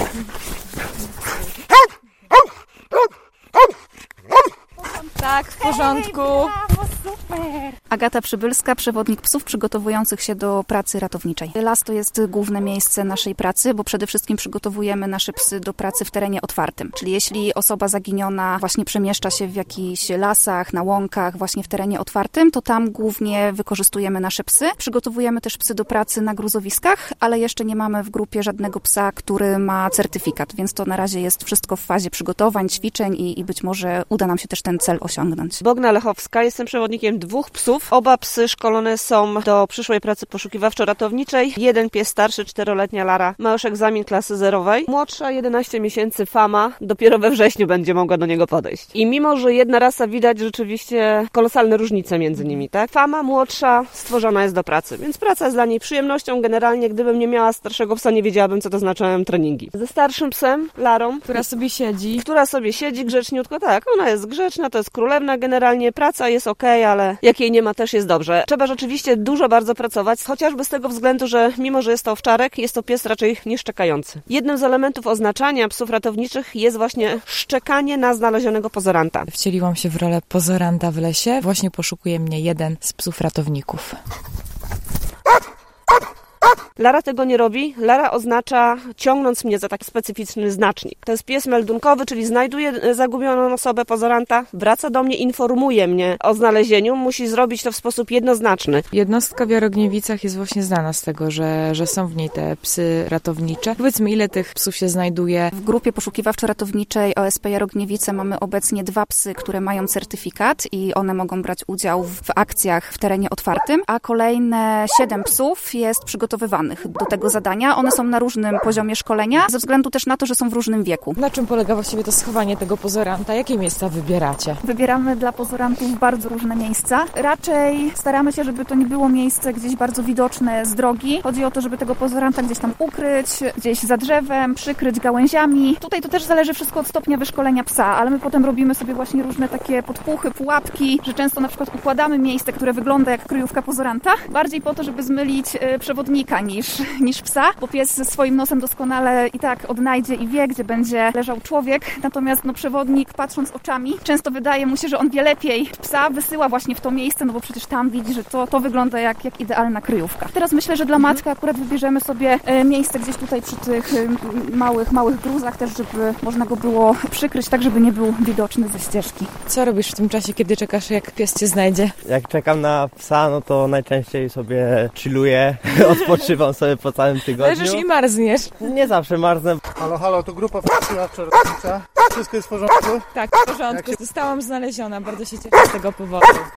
Tak, w porządku. Agata Przybylska, przewodnik psów przygotowujących się do pracy ratowniczej. Las to jest główne miejsce naszej pracy, bo przede wszystkim przygotowujemy nasze psy do pracy w terenie otwartym. Czyli jeśli osoba zaginiona właśnie przemieszcza się w jakichś lasach, na łąkach, właśnie w terenie otwartym, to tam głównie wykorzystujemy nasze psy. Przygotowujemy też psy do pracy na gruzowiskach, ale jeszcze nie mamy w grupie żadnego psa, który ma certyfikat, więc to na razie jest wszystko w fazie przygotowań, ćwiczeń i być może uda nam się też ten cel osiągnąć. Bogna Lechowska, jestem przewodnikiem 2 psów. Oba psy szkolone są do przyszłej pracy poszukiwawczo-ratowniczej. Jeden pies starszy, 4-letnia Lara, ma już egzamin klasy zerowej. Młodsza, 11 miesięcy, Fama, dopiero we wrześniu będzie mogła do niego podejść. I mimo, że jedna rasa, widać rzeczywiście kolosalne różnice między nimi, tak? Fama młodsza stworzona jest do pracy, więc praca jest dla niej przyjemnością. Generalnie, gdybym nie miała starszego psa, nie wiedziałabym, co to znaczyły treningi. Ze starszym psem, Larą, Która sobie siedzi grzeczniutko, tak, ona jest grzeczna, to jest królewna generalnie, praca jest okej, ale jak jej nie ma, też jest dobrze. Trzeba rzeczywiście dużo bardzo pracować, chociażby z tego względu, że mimo, że jest to owczarek, jest to pies raczej nieszczekający. Jednym z elementów oznaczania psów ratowniczych jest właśnie szczekanie na znalezionego pozoranta. Wcieliłam się w rolę pozoranta w lesie. Właśnie poszukuje mnie jeden z psów ratowników. Lara tego nie robi. Lara oznacza ciągnąc mnie za taki specyficzny znacznik. To jest pies meldunkowy, czyli znajduje zagubioną osobę pozoranta, wraca do mnie, informuje mnie o znalezieniu. Musi zrobić to w sposób jednoznaczny. Jednostka w Jarogniewicach jest właśnie znana z tego, że są w niej te psy ratownicze. Powiedzmy, ile tych psów się znajduje? W grupie poszukiwawczo-ratowniczej OSP Jarogniewice mamy obecnie 2 psy, które mają certyfikat i one mogą brać udział w akcjach w terenie otwartym, a kolejne 7 psów jest przygotowywanych do tego zadania. One są na różnym poziomie szkolenia, ze względu też na to, że są w różnym wieku. Na czym polega właściwie to schowanie tego pozoranta? Jakie miejsca wybieracie? Wybieramy dla pozorantów bardzo różne miejsca. Raczej staramy się, żeby to nie było miejsce gdzieś bardzo widoczne z drogi. Chodzi o to, żeby tego pozoranta gdzieś tam ukryć, gdzieś za drzewem, przykryć gałęziami. Tutaj to też zależy wszystko od stopnia wyszkolenia psa, ale my potem robimy sobie właśnie różne takie podpuchy, pułapki, że często na przykład układamy miejsce, które wygląda jak kryjówka pozoranta, bardziej po to, żeby zmylić przewodnika niż psa, bo pies ze swoim nosem doskonale i tak odnajdzie i wie, gdzie będzie leżał człowiek, natomiast przewodnik, patrząc oczami, często wydaje mu się, że on wie lepiej psa, wysyła właśnie w to miejsce, no bo przecież tam widzi, że to wygląda jak idealna kryjówka. Teraz myślę, że dla Maćka akurat wybierzemy sobie miejsce gdzieś tutaj przy tych małych gruzach też, żeby można go było przykryć tak, żeby nie był widoczny ze ścieżki. Co robisz w tym czasie, kiedy czekasz, jak pies cię znajdzie? Jak czekam na psa, no to najczęściej sobie chilluję, odpoczywam sobie po całym tygodniu. Leżysz i marzniesz. Nie zawsze marznę. Halo, to grupa poszukiwawczo-ratownicza. Wszystko jest w porządku? Tak, w porządku. Zostałam znaleziona. Bardzo się cieszę z tego powodu.